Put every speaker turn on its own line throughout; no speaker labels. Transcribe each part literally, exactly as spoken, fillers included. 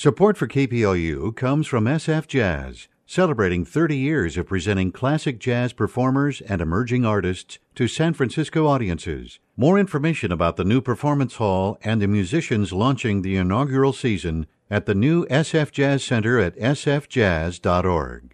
Support for K P L U comes from S F Jazz, celebrating thirty years of presenting classic jazz performers and emerging artists to San Francisco audiences. More information about the new performance hall and the musicians launching the inaugural season at the new S F Jazz Center at s f jazz dot org.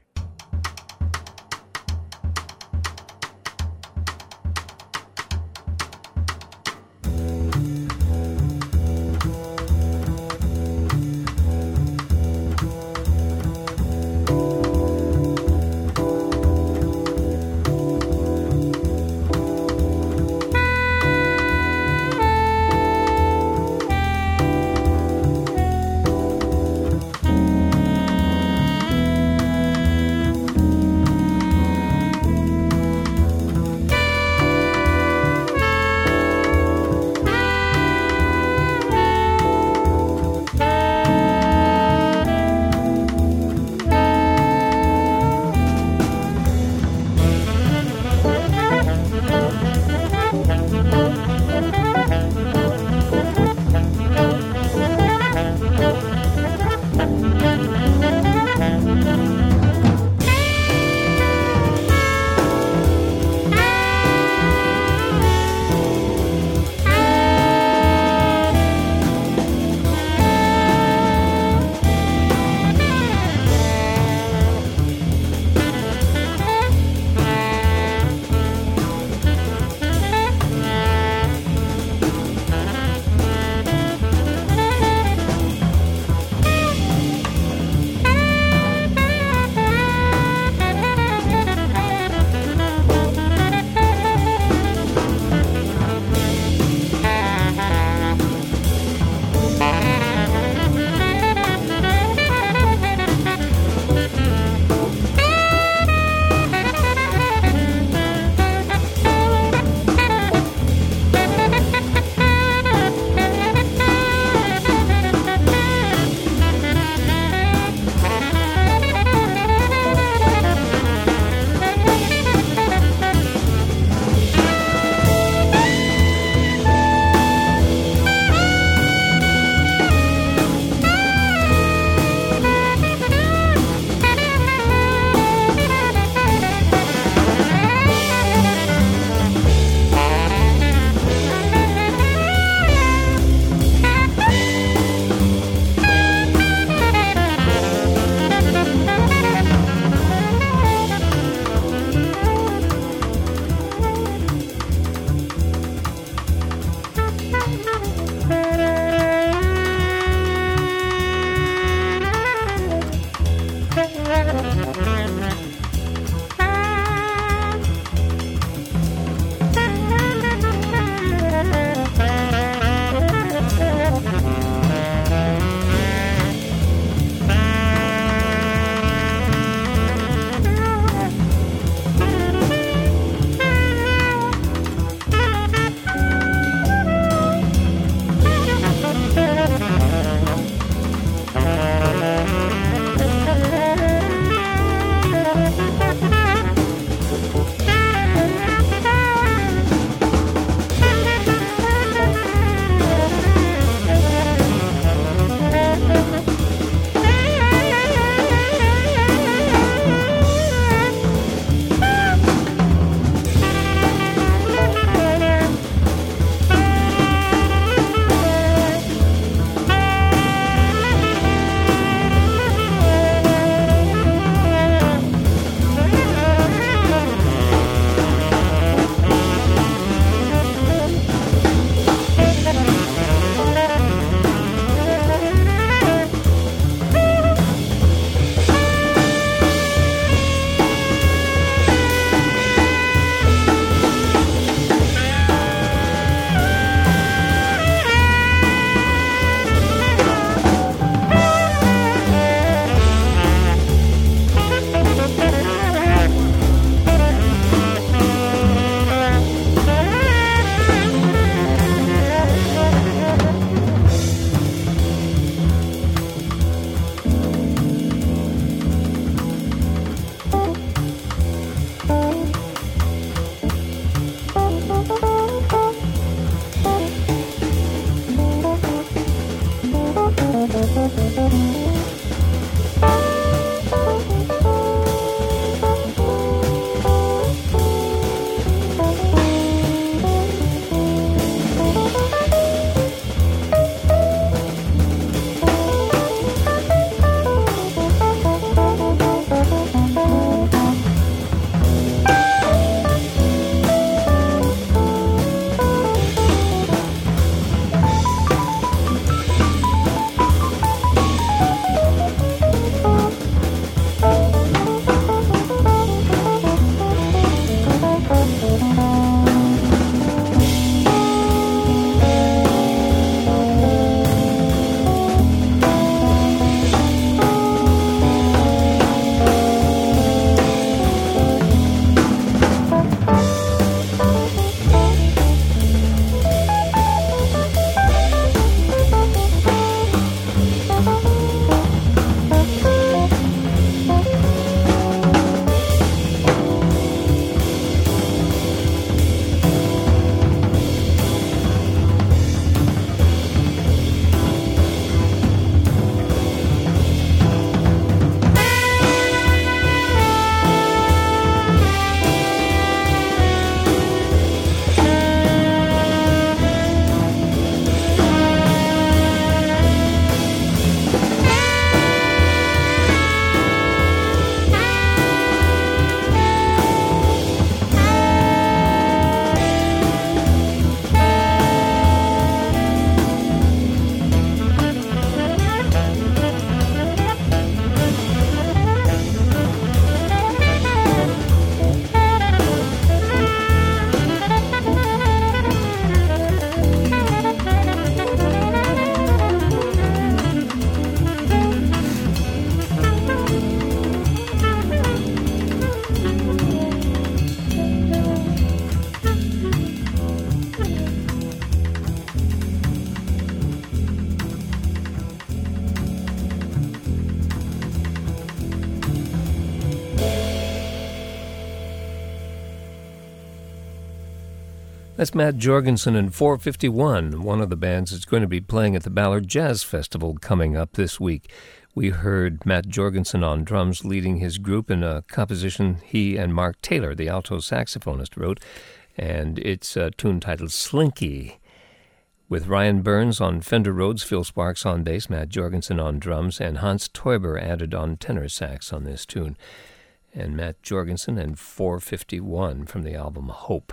That's Matt Jorgensen and four fifty-one, one of the bands that's going to be playing at the Ballard Jazz Festival coming up this week. We heard Matt Jorgensen on drums leading his group in a composition he and Mark Taylor, the alto saxophonist, wrote, and it's a tune titled Slinky, with Ryan Burns on Fender Rhodes, Phil Sparks on bass, Matt Jorgensen on drums, and Hans Teuber added on tenor sax on this tune. And Matt Jorgensen and four fifty-one from the album Hope.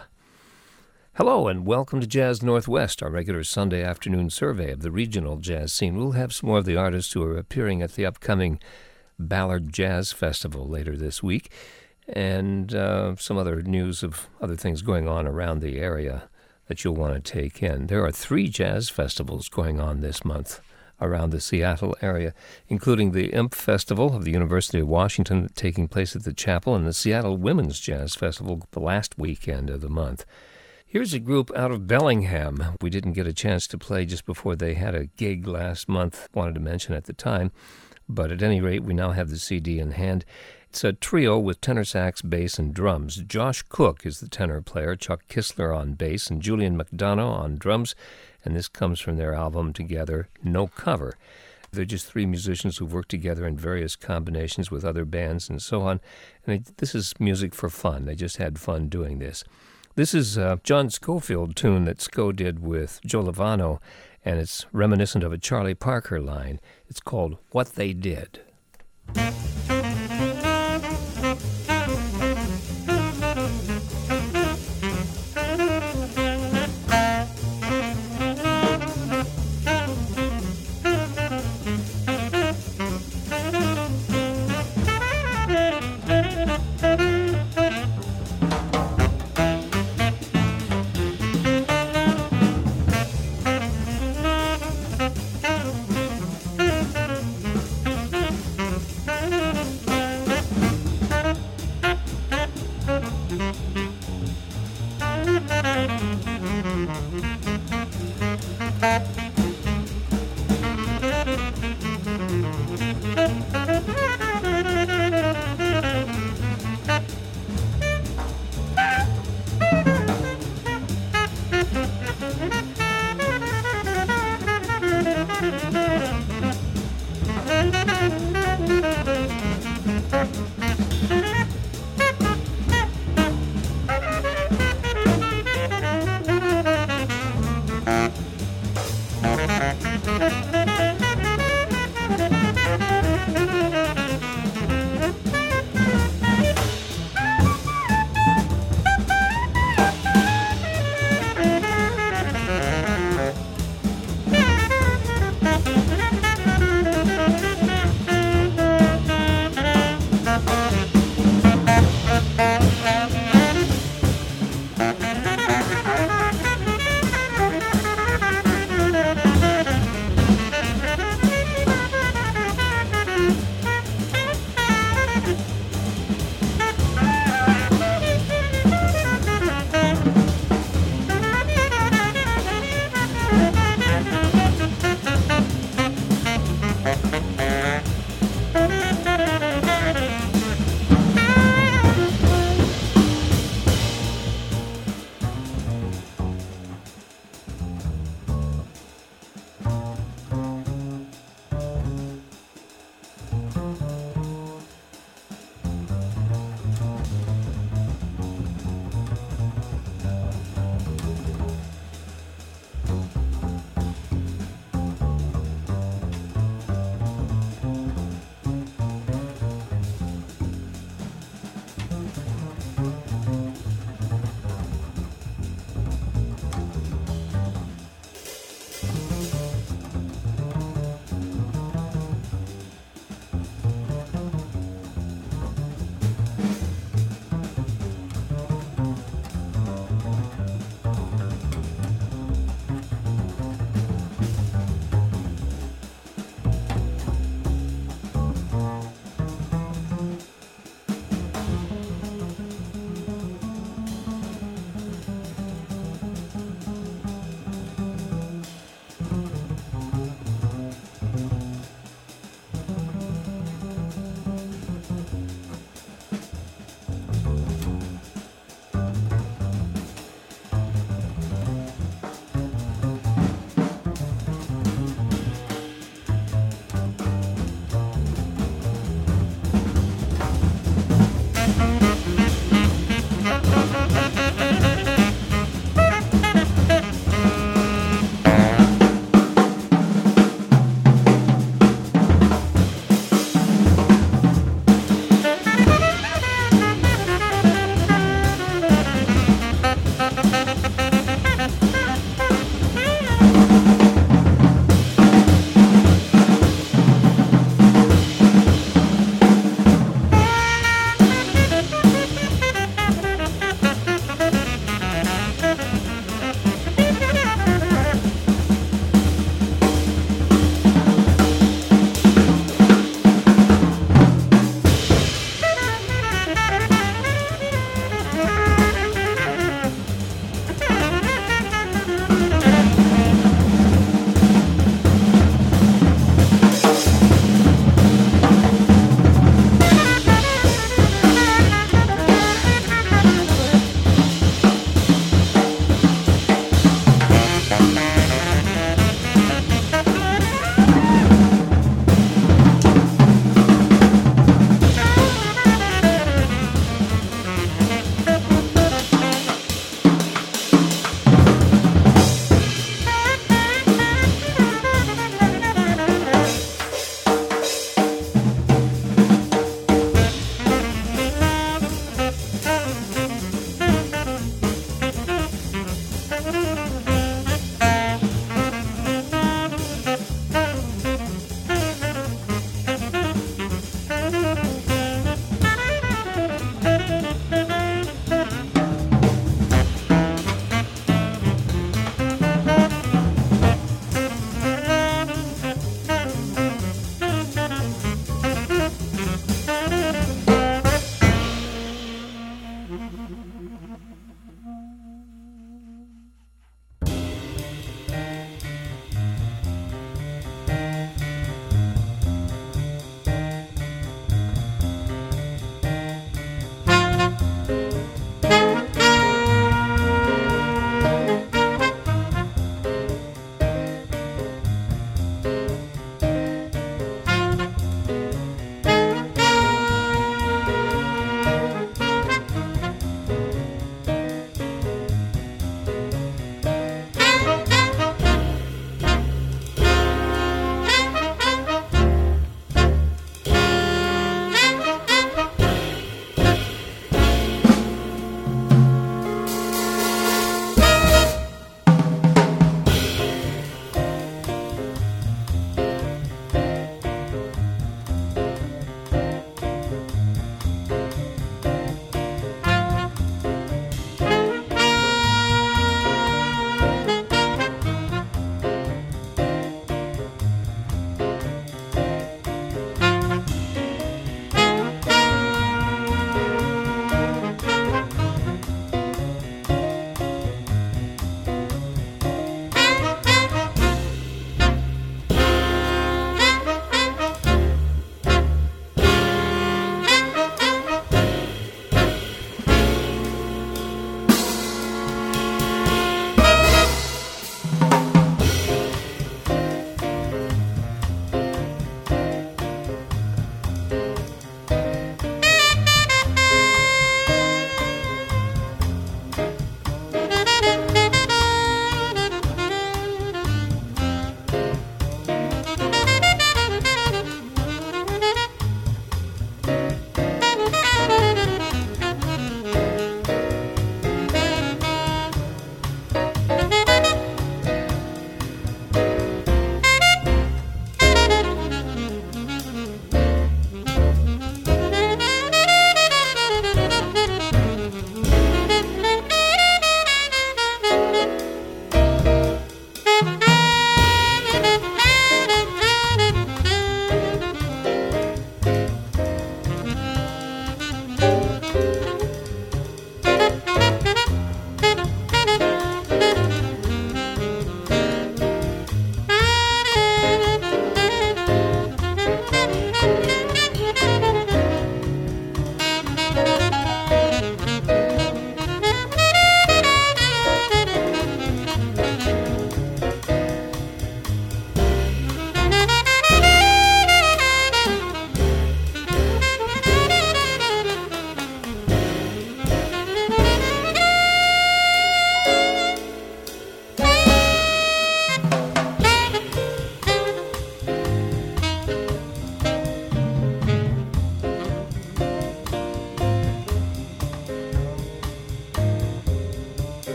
Hello and welcome to Jazz Northwest, our regular Sunday afternoon survey of the regional jazz scene. We'll have some more of the artists who are appearing at the upcoming Ballard Jazz Festival later this week, and uh, some other news of other things going on around the area that you'll want to take in. There are three jazz festivals going on this month around the Seattle area, including the I M P Festival of the University of Washington taking place at the Chapel, and the Seattle Women's Jazz Festival the last weekend of the month. Here's a group out of Bellingham. We didn't get a chance to play just before they had a gig last month, wanted to mention at the time, but at any rate, we now have the C D in hand. It's a trio with tenor sax, bass, and drums. Josh Cook is the tenor player, Chuck Kistler on bass, and Julian McDonough on drums, and this comes from their album together, No Cover. They're just three musicians who've worked together in various combinations with other bands and so on, and this is music for fun. They just had fun doing this. This is a John Scofield tune that Sco did with Joe Lovano, and it's reminiscent of a Charlie Parker line. It's called What They Did.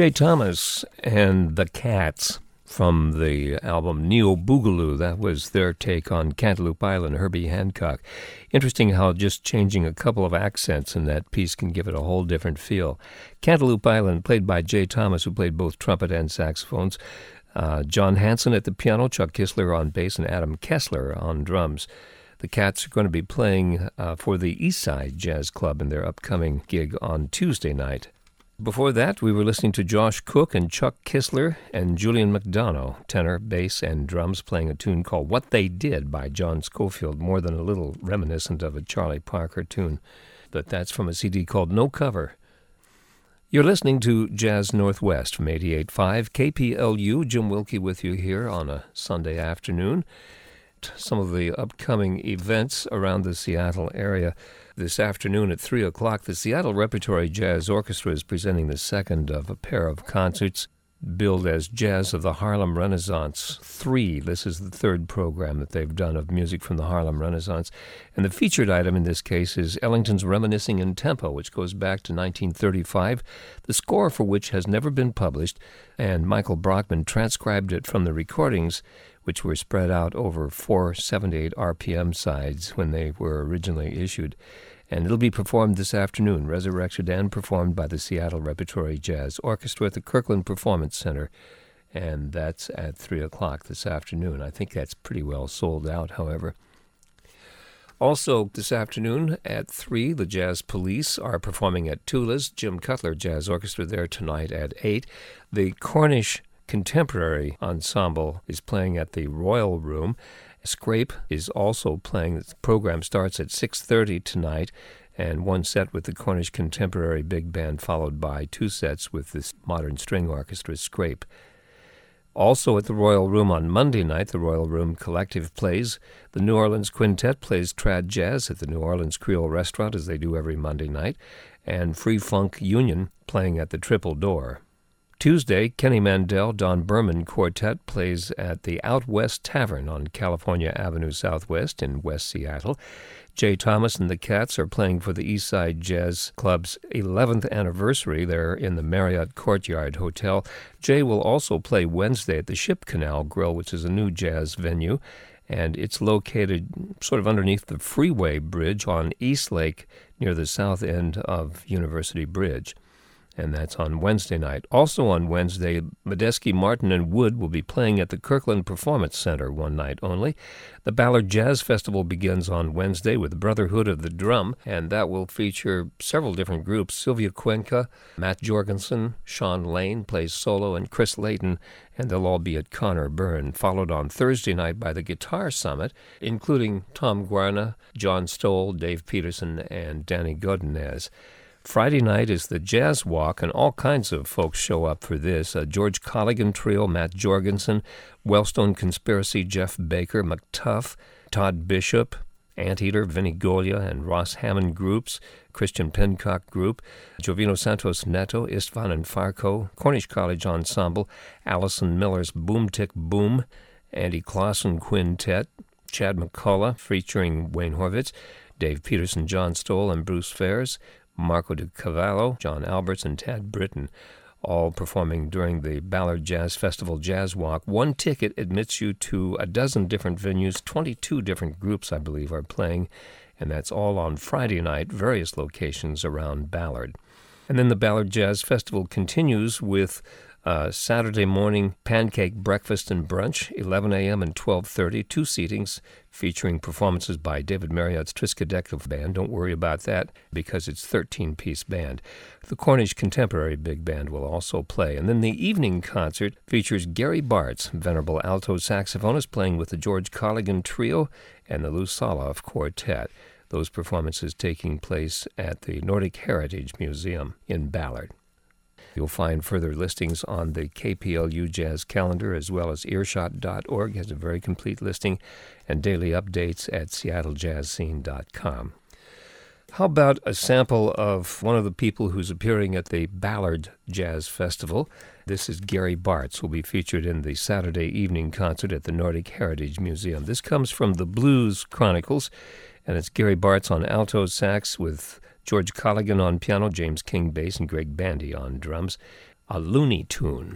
Jay Thomas and the Cats from the album Neo Boogaloo. That was their take on Cantaloupe Island, Herbie Hancock. Interesting how just changing a couple of accents in that piece can give it a whole different feel. Cantaloupe Island, played by Jay Thomas, who played both trumpet and saxophones. Uh, John Hanson at the piano, Chuck Kissler on bass, and Adam Kessler on drums. The Cats are going to be playing uh, for the Eastside Jazz Club in their upcoming gig on Tuesday night. Before that, we were listening to Josh Cook and Chuck Kissler and Julian McDonough, tenor, bass, and drums, playing a tune called What They Did by John Scofield, more than a little reminiscent of a Charlie Parker tune. But that's from a C D called No Cover. You're listening to Jazz Northwest from eighty-eight point five K P L U. Jim Wilkie with you here on a Sunday afternoon. Some of the upcoming events around the Seattle area. This afternoon at three o'clock, the Seattle Repertory Jazz Orchestra is presenting the second of a pair of concerts billed as Jazz of the Harlem Renaissance three. This is the third program that they've done of music from the Harlem Renaissance. And the featured item in this case is Ellington's Reminiscing in Tempo, which goes back to nineteen thirty-five, the score for which has never been published, and Michael Brockman transcribed it from the recordings, which were spread out over four seventy-eight R P M sides when they were originally issued. And it'll be performed this afternoon, resurrected and performed by the Seattle Repertory Jazz Orchestra at the Kirkland Performance Center. And that's at three o'clock this afternoon. I think that's pretty well sold out, however. Also this afternoon at three, the Jazz Police are performing at Tula's Jim Cutler Jazz Orchestra there tonight at eight. The Cornish Contemporary Ensemble is playing at the Royal Room. Scrape is also playing. The program starts at six thirty tonight, and one set with the Cornish Contemporary Big Band, followed by two sets with this modern string orchestra, Scrape. Also at the Royal Room on Monday night, the Royal Room Collective plays. The New Orleans Quintet plays trad jazz at the New Orleans Creole Restaurant, as they do every Monday night, and Free Funk Union playing at the Triple Door. Tuesday, Kenny Mandel, Don Berman Quartet plays at the Out West Tavern on California Avenue Southwest in West Seattle. Jay Thomas and the Cats are playing for the Eastside Jazz Club's eleventh anniversary there in the Marriott Courtyard Hotel. Jay will also play Wednesday at the Ship Canal Grill, which is a new jazz venue, and it's located sort of underneath the Freeway Bridge on East Lake near the south end of University Bridge. And that's on Wednesday night. Also on Wednesday, Medeski, Martin, and Wood will be playing at the Kirkland Performance Center one night only. The Ballard Jazz Festival begins on Wednesday with Brotherhood of the Drum, and that will feature several different groups. Sylvia Cuenca, Matt Jorgensen, Sean Lane plays solo, and Chris Layton, and they'll all be at Connor Byrne, followed on Thursday night by the Guitar Summit, including Tom Guarna, John Stoll, Dave Peterson, and Danny Godinez. Friday night is the Jazz Walk, and all kinds of folks show up for this. Uh, George Colligan Trio, Matt Jorgensen, Wellstone Conspiracy, Jeff Baker, McTuff, Todd Bishop, Anteater, Vinnie Golia, and Ross Hammond Groups, Christian Pincock Group, Jovino Santos Neto, Istvan and Farco, Cornish College Ensemble, Allison Miller's Boom Tick Boom, Andy Clausen Quintet, Chad McCullough featuring Wayne Horvitz, Dave Peterson, John Stoll, and Bruce Fares, Marco de Cavallo, John Alberts, and Tad Britton, all performing during the Ballard Jazz Festival Jazz Walk. One ticket admits you to a dozen different venues. twenty-two different groups, I believe, are playing, and that's all on Friday night, various locations around Ballard. And then the Ballard Jazz Festival continues with Uh, Saturday morning pancake breakfast and brunch, eleven a.m. and twelve thirty, two seatings featuring performances by David Marriott's Triskaideka Band. Don't worry about that because it's a thirteen-piece band. The Cornish Contemporary Big Band will also play. And then the evening concert features Gary Bartz, venerable alto saxophonist, playing with the George Colligan Trio and the Lou Soloff Quartet. Those performances taking place at the Nordic Heritage Museum in Ballard. You'll find further listings on the K P L U Jazz calendar, as well as earshot dot org has a very complete listing, and daily updates at seattle jazz scene dot com. How about a sample of one of the people who's appearing at the Ballard Jazz Festival? This is Gary Bartz, who will be featured in the Saturday evening concert at the Nordic Heritage Museum. This comes from the Blues Chronicles, and it's Gary Bartz on alto sax with George Colligan on piano, James King bass, and Greg Bandy on drums. a Looney Tune.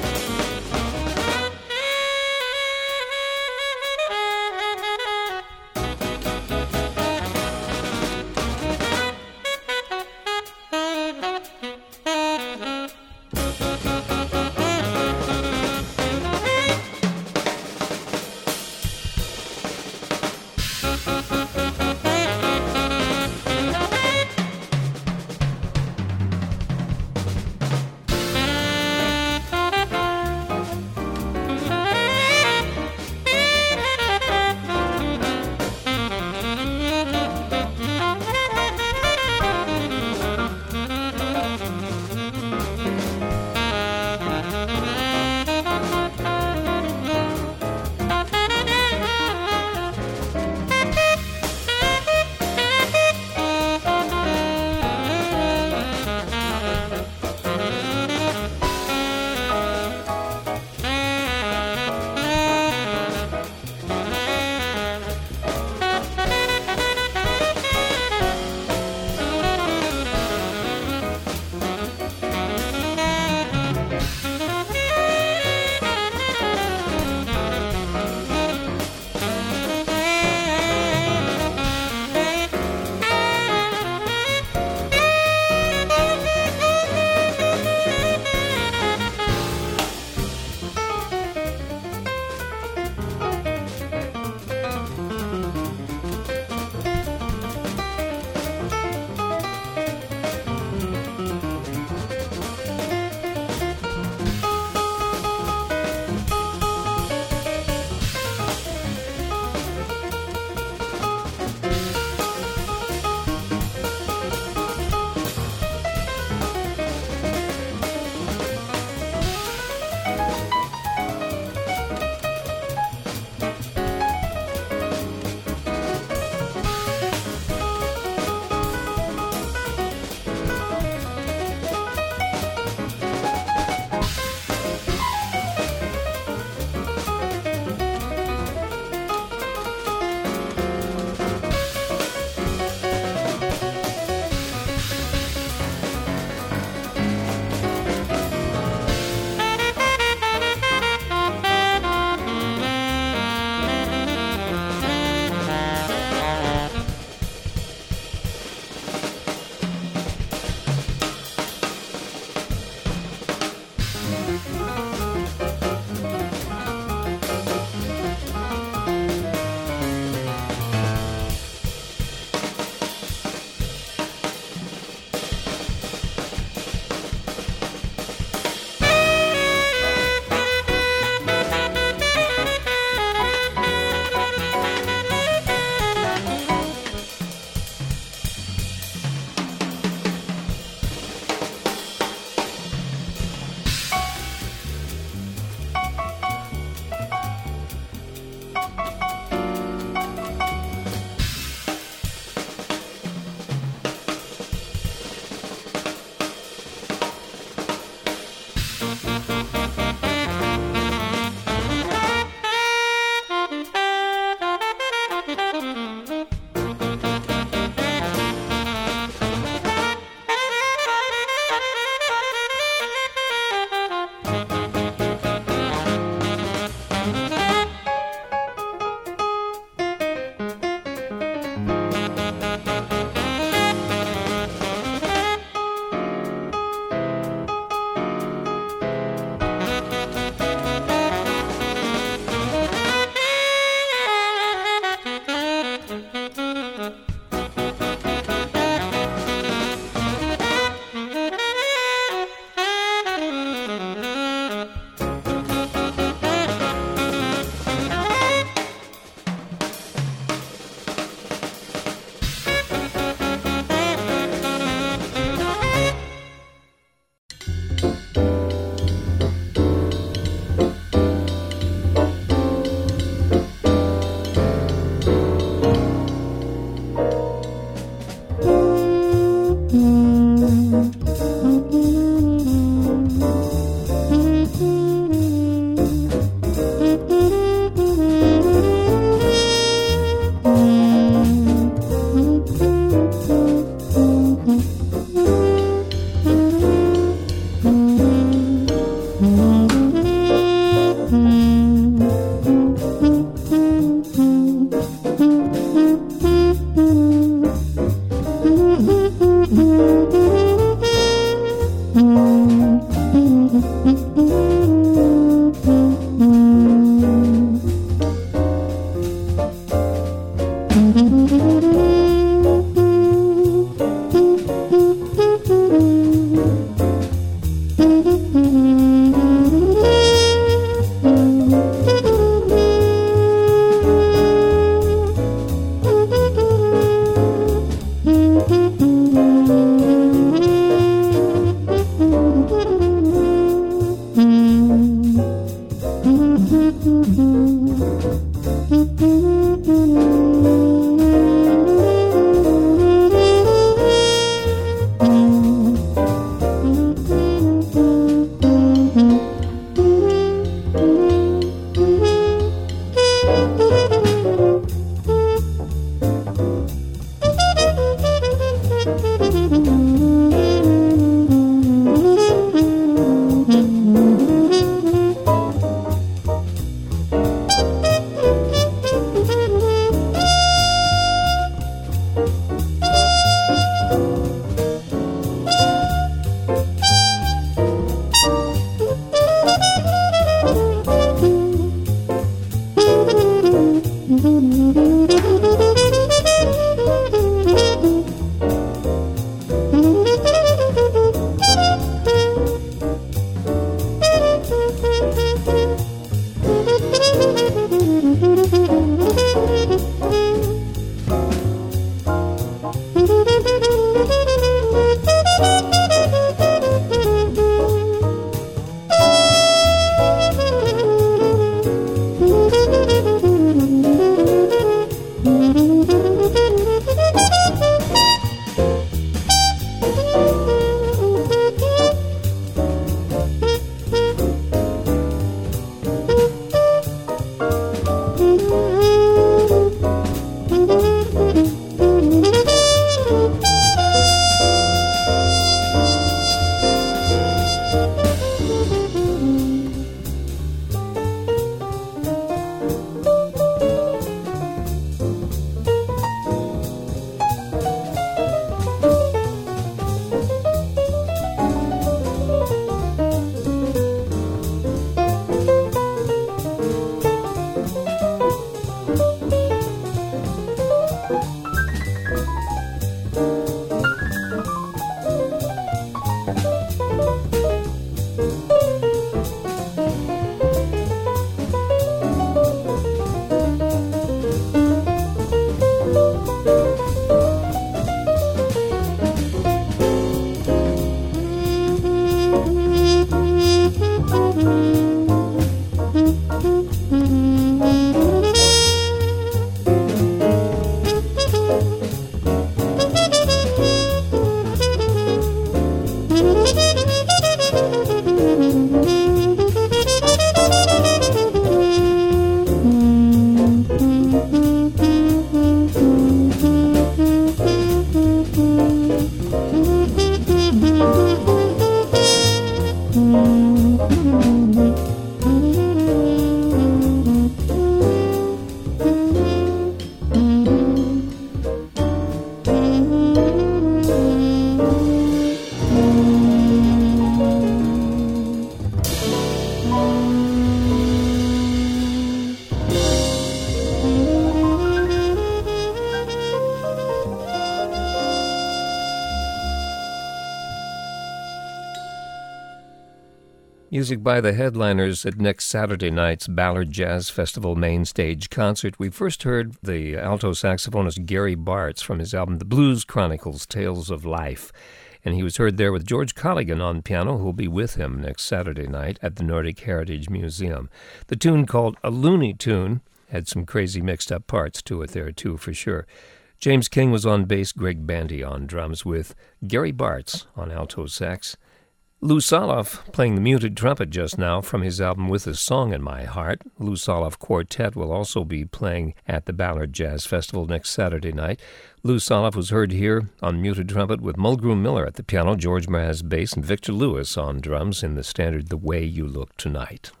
Music by the headliners at next Saturday night's Ballard Jazz Festival main stage concert. We first heard the alto saxophonist Gary Bartz from his album The Blues Chronicles, Tales of Life. And he was heard there with George Colligan on piano, who'll be with him next Saturday night at the Nordic Heritage Museum. The tune, called A Looney Tune, had some crazy mixed-up parts to it there, too, for sure. James King was on bass, Greg Bandy on drums, with Gary Bartz on alto sax. Lou Soloff playing the muted trumpet just now from his album With a Song in My Heart. Lou Soloff Quartet will also be playing at the Ballard Jazz Festival next Saturday night. Lou Soloff was heard here on muted trumpet with Mulgrew Miller at the piano, George Mraz bass, and Victor Lewis on drums in the standard The Way You Look Tonight.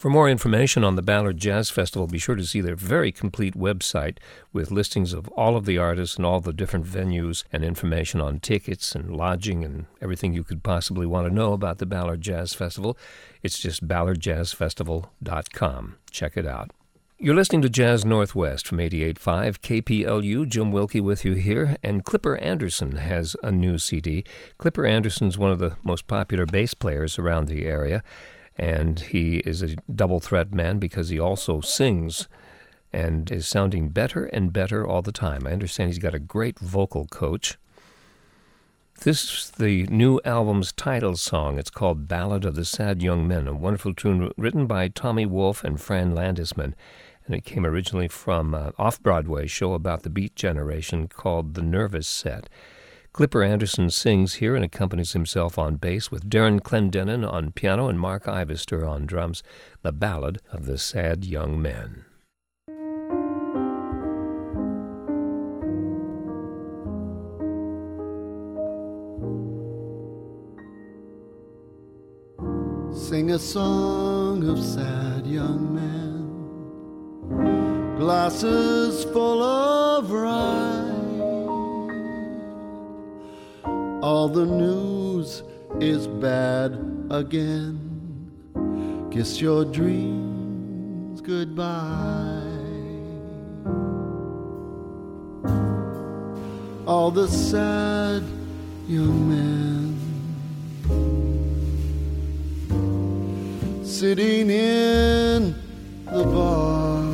For more information on the Ballard Jazz Festival, be sure to see their very complete website with listings of all of the artists and all the different venues and information on tickets and lodging and everything you could possibly want to know about the Ballard Jazz Festival. It's just ballard jazz festival dot com. Check it out. You're listening to Jazz Northwest from eighty-eight point five K P L U. Jim Wilkie with you here, and Clipper Anderson has a new C D. Clipper Anderson's one of the most popular bass players around the area, and he is a double-threat man because he also sings and is sounding better and better all the time. I understand he's got a great vocal coach. This is the new album's title song. It's called Ballad of the Sad Young Men, a wonderful tune written by Tommy Wolfe and Fran Landesman. And it came originally from an off-Broadway show about the Beat Generation called The Nervous Set. Clipper Anderson sings here and accompanies himself on bass with Darren Clendenin on piano and Mark Ivester on drums, The Ballad of the Sad Young Men.
Sing a song of sad young men, glasses full of rye. All the news is bad again. Kiss your dreams goodbye. All the sad young men sitting in the bars,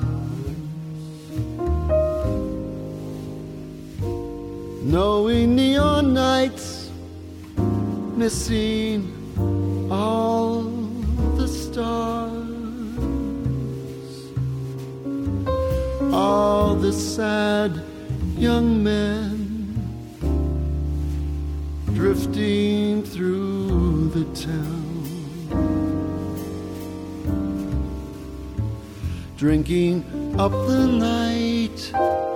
knowing neon nights, missing all the stars. All the sad young men drifting through the town, drinking up the night,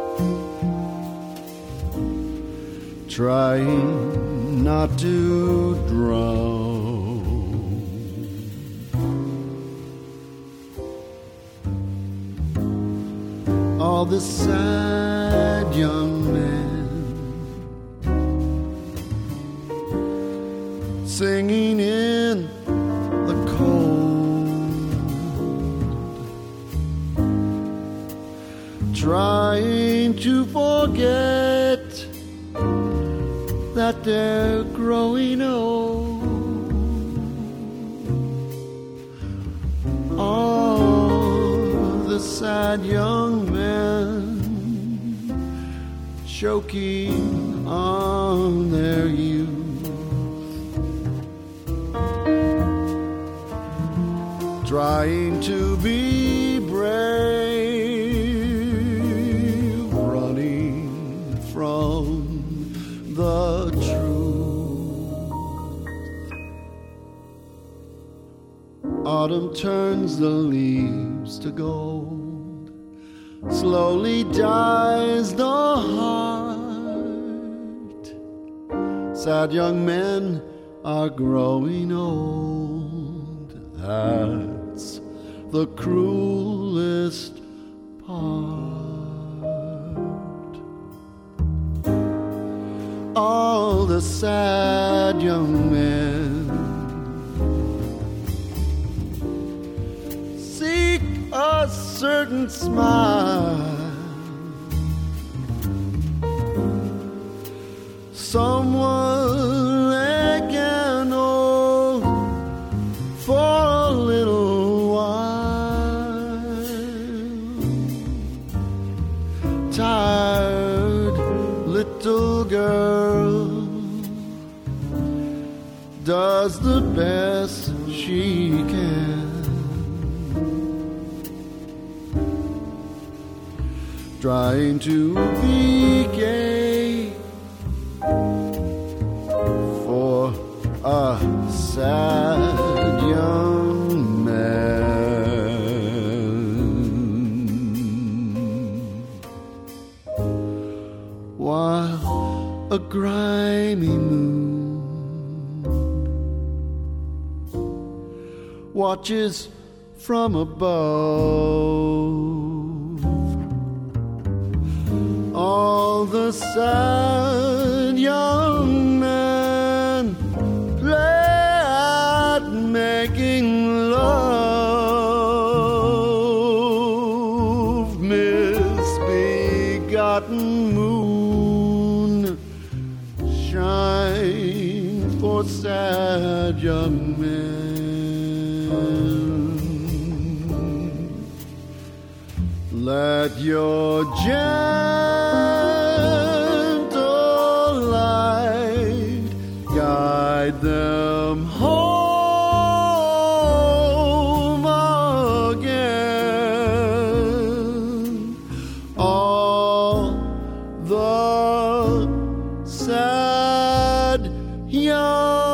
trying not to drown. All the sad young men singing in the cold, trying to forget that they're growing old. All the sad young men choking on their youth, trying to be brave, running from the truth. Autumn turns the leaves to gold, slowly dies the heart. Sad young men are growing old. That's the cruelest part. All the sad young men seek a certain smile, someone they can hold for a little while. Tired little girl does the best she can, trying to be gay for a sad young man, while a grimy moon watches from above. All the sad young men play at making love. Misbegotten moon, shine for sad young men. Let your gentle light guide them home again. All the sad young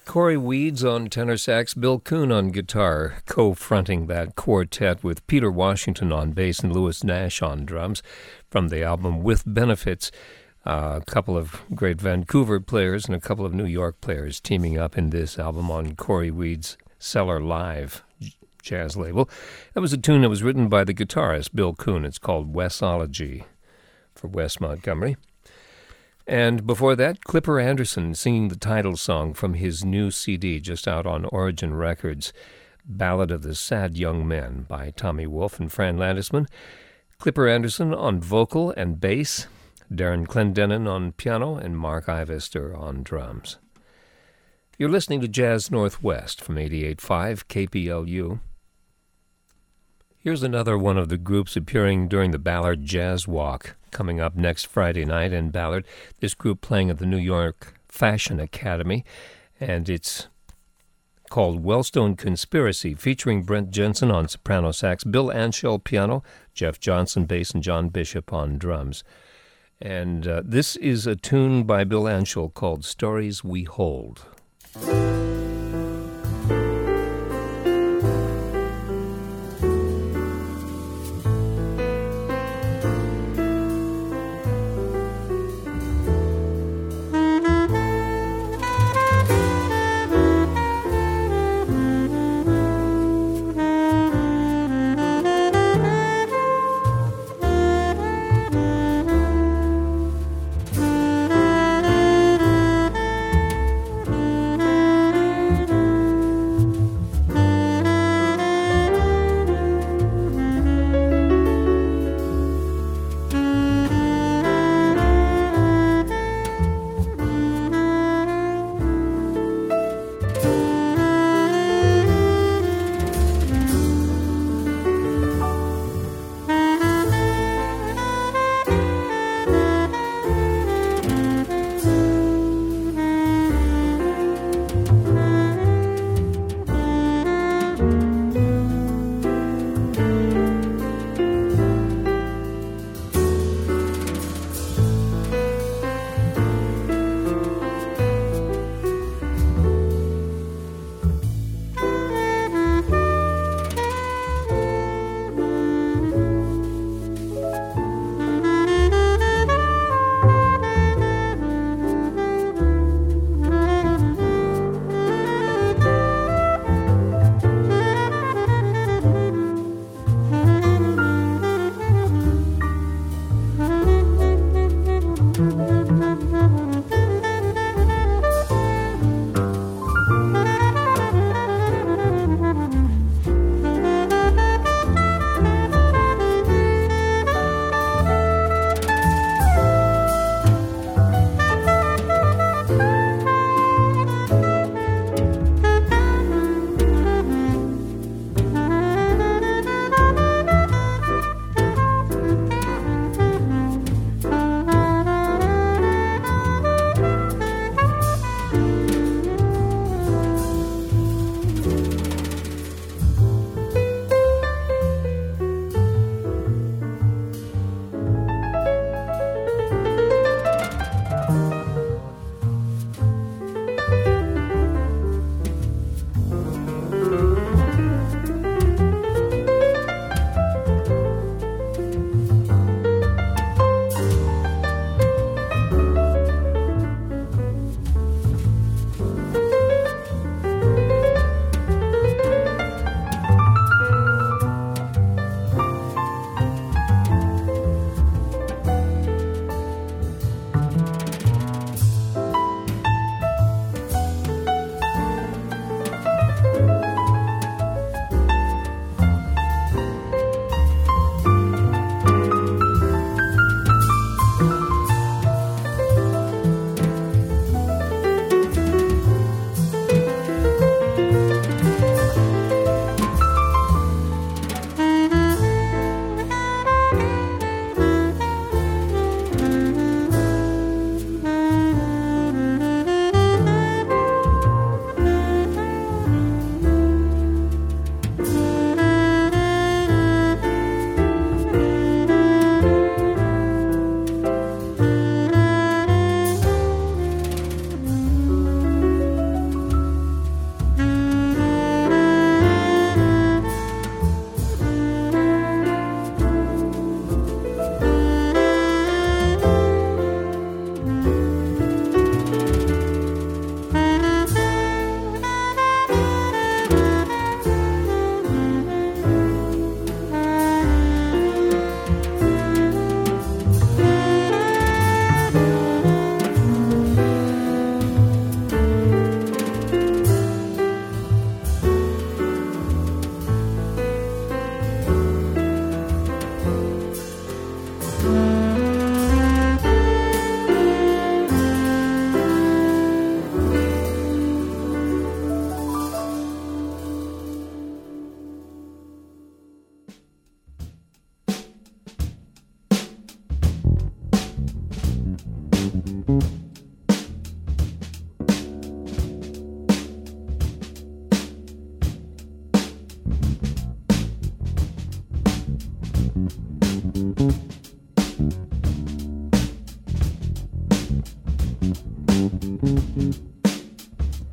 Corey Weeds on tenor sax, Bill Kuhn on guitar, co-fronting that quartet with Peter Washington on bass and Louis Nash on drums from the album With Benefits. Uh, a couple of great Vancouver players and a couple of New York players teaming up in this album on Corey Weeds' Cellar Live jazz label. That was a tune that was written by the guitarist Bill Kuhn. It's called Wesology for Wes Montgomery. And before that, Clipper Anderson singing the title song from his new C D just out on Origin Records, Ballad of the Sad Young Men by Tommy Wolfe and Fran Landesman. Clipper Anderson on vocal and bass, Darren Clendenin on piano, and Mark Ivester on drums. You're listening to Jazz Northwest from eighty-eight point five K P L U. Here's another one of the groups appearing during the Ballard Jazz Walk coming up next Friday night in Ballard. This group playing at the New York Fashion Academy, and it's called Wellstone Conspiracy, featuring Brent Jensen on soprano sax, Bill Anshel piano, Jeff Johnson bass, and John Bishop on drums. And uh, this is a tune by Bill Anshel called Stories We Hold.
Thank you.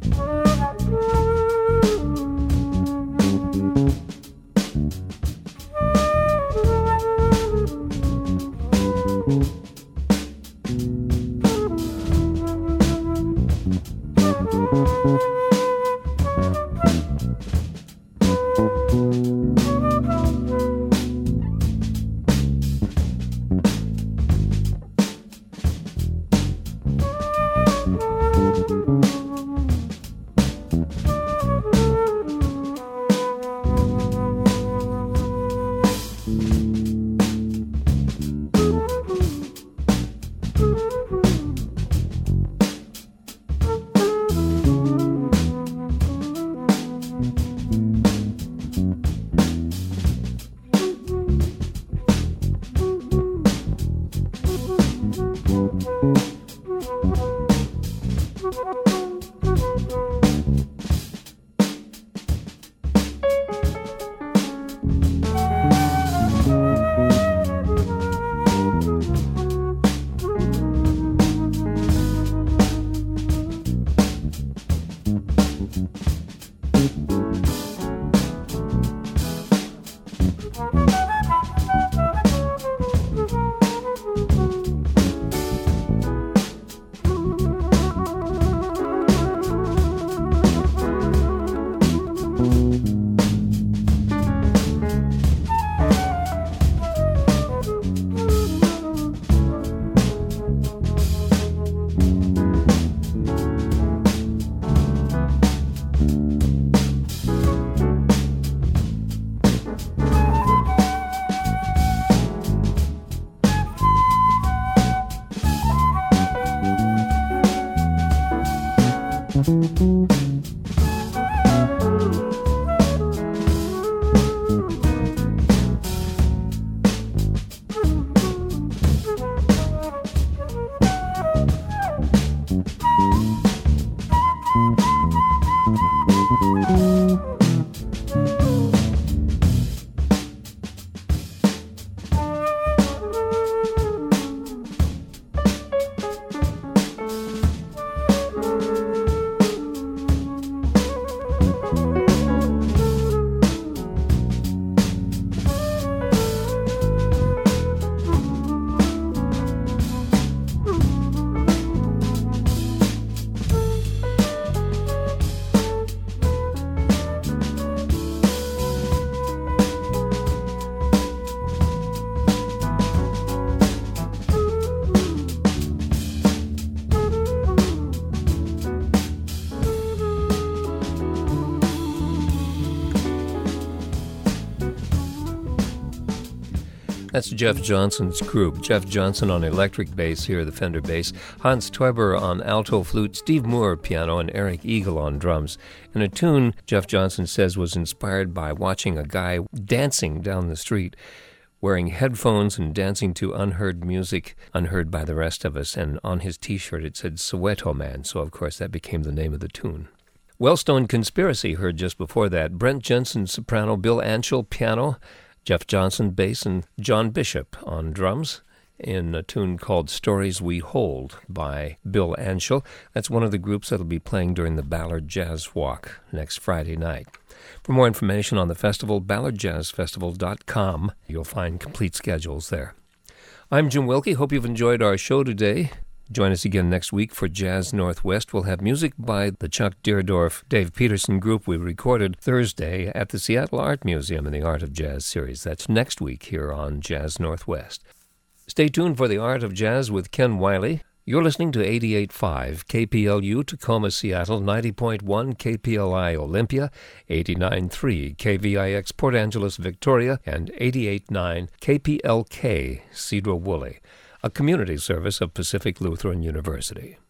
That's Jeff Johnson's group. Jeff Johnson on electric bass here, the Fender bass. Hans Teuber on alto flute, Steve Moore piano, and Eric Eagle on drums. And a tune Jeff Johnson says was inspired by watching a guy dancing down the street, wearing headphones and dancing to unheard music, unheard by the rest of us. And on his T-shirt it said Soweto Man, so of course that became the name of the tune. Wellstone Conspiracy heard just before that. Brent Jensen soprano, Bill Anschel piano, Jeff Johnson bass, and John Bishop on drums in a tune called Stories We Hold by Bill Anschel. That's one of the groups that'll be playing during the Ballard Jazz Walk next Friday night. For more information on the festival, ballard jazz festival dot com. You'll find complete schedules there. I'm Jim Wilkie. Hope you've enjoyed our show today. Join us again next week for Jazz Northwest. We'll have music by the Chuck Deerdorf Dave Peterson group we recorded Thursday at the Seattle Art Museum in the Art of Jazz series. That's next week here on Jazz Northwest. Stay tuned for the Art of Jazz with Ken Wiley. You're listening to eighty-eight point five K P L U Tacoma, Seattle, ninety point one K P L I Olympia, eighty-nine point three K V I X Port Angeles, Victoria, and eighty-eight point nine K P L K Cedro Woolley, a community service of Pacific Lutheran University.